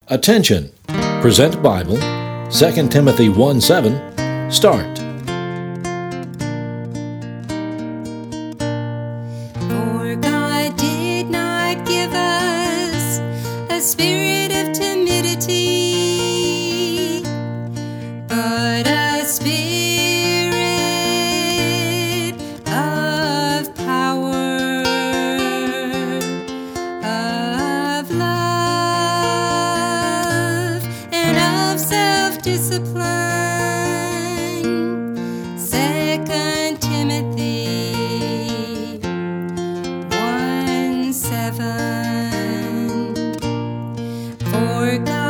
Attention! Present Bible, 2 Timothy 1:7. Start. For God did not give us a spirit of timidity, but a spirit of power, of love, and of self-discipline. 2 Timothy 1:7. For God